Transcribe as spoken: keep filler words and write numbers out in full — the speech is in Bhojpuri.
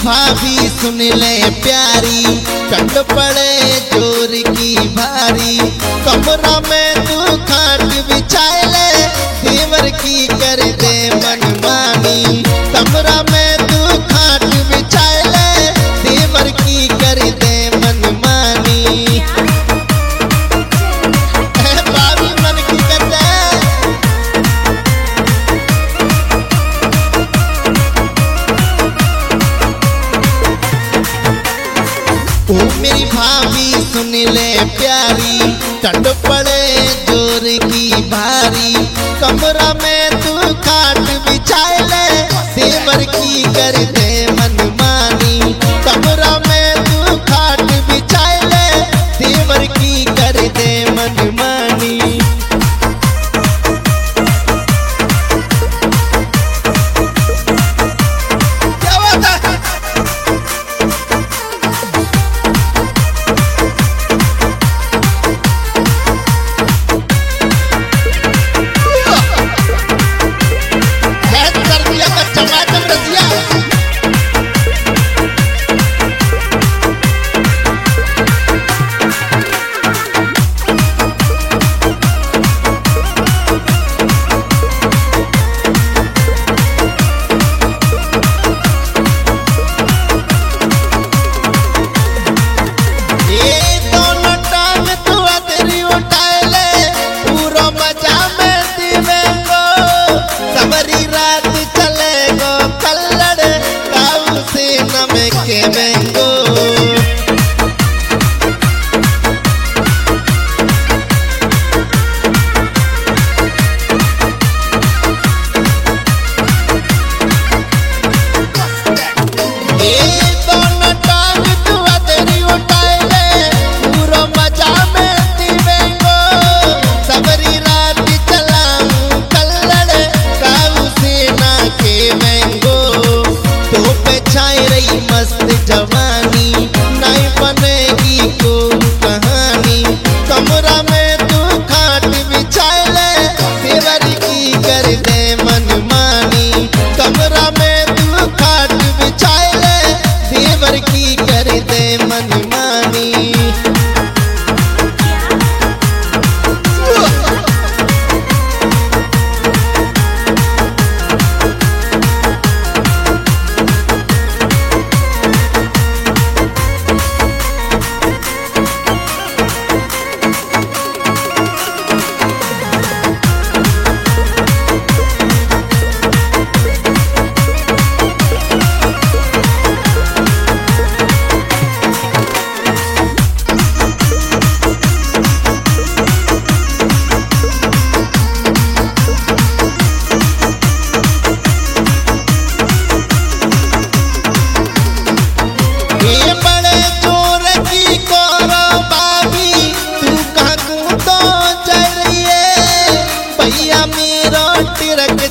भाभी सुन ले प्यारी, कंड पड़े जोर की भारी। कमरा में तू खाट बिछाए ले, देवर की कर दे मनमानी। कमरा में तू खाट बिछाए ले, देवर की कर दे मनमानी। भाभी मन की करते ओ मेरी भाभी सुन ले प्यारी, टंड पड़े जोर की भारी। कमरा में तू खाट बिछाए ले, देवर की कर दे मनमानी। कमरा में तू खाट बिछाए ले, देवर की कर दे मनमानी। क्या बात है? टमाटर रसिया मैंगो। मस्त जवानी नहीं बनेगी को कहानी। कमरा में तू खाट बिछाए ले, देवर की कर दे मनमानी। कमरा में तू खाट बिछाए ले, देवर की कर दे मनमानी। रख